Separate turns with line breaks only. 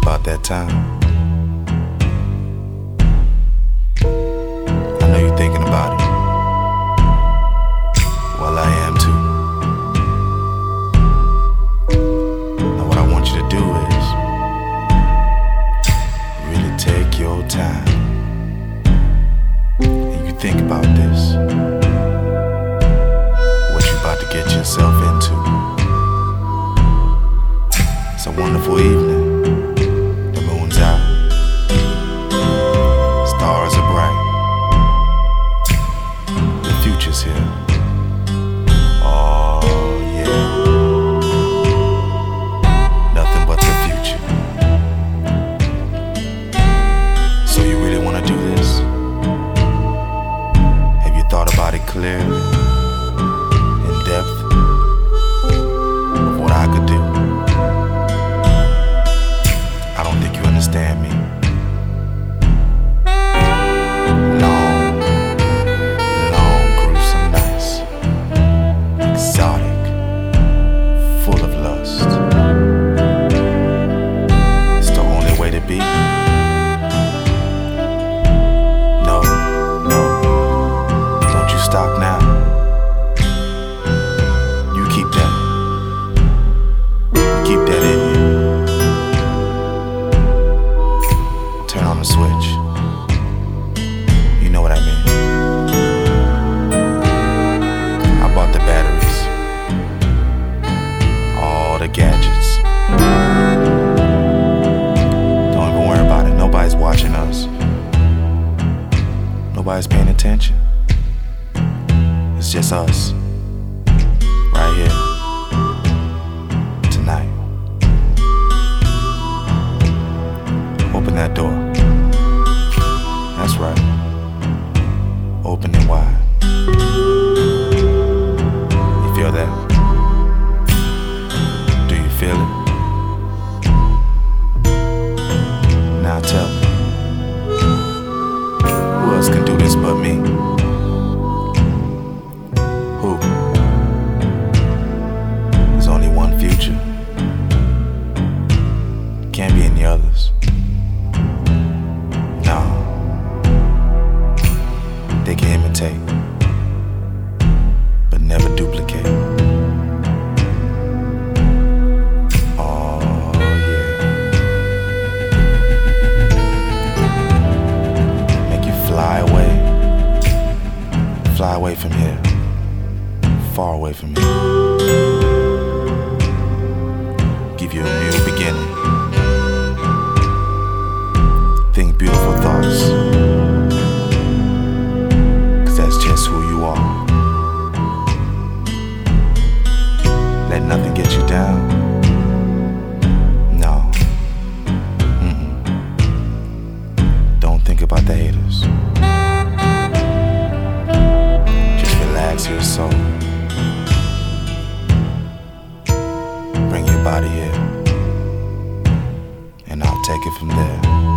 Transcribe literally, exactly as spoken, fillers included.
about that time? I know you're thinking about it. Well, I am too. Now what I want you to do is really take your time and you think about this, what you're about to get yourself into. It's a wonderful evening. The moon's out, stars are bright, the future's here. Oh yeah, nothing but the future. So you really want to do this? Have you thought about it clearly, in depth, of what I could do? I don't think you understand me. Long, long, gruesome nights, exotic, full of lust. It's the only way to be. No, no, don't you stop now. You keep that. You keep that in you. Turn on the switch. You know what I mean. I bought the batteries, all the gadgets. Don't even worry about it. Nobody's watching us. Nobody's paying attention. It's just us, right here, tonight. Open that door. That's right. Open it wide. You feel that? Do you feel it? Now tell me, who else can do this but me? Who? There's only one future. Can't be any others. No. They can imitate, but never duplicate. Oh yeah. Make you fly away. Fly away from here. Far away from here. Give you a new beginning. Think beautiful thoughts, cause that's just who you are. Let nothing get you down. No. Mm-mm. Don't think about the haters. Just relax your soul. Bring your body here, and I'll take it from there.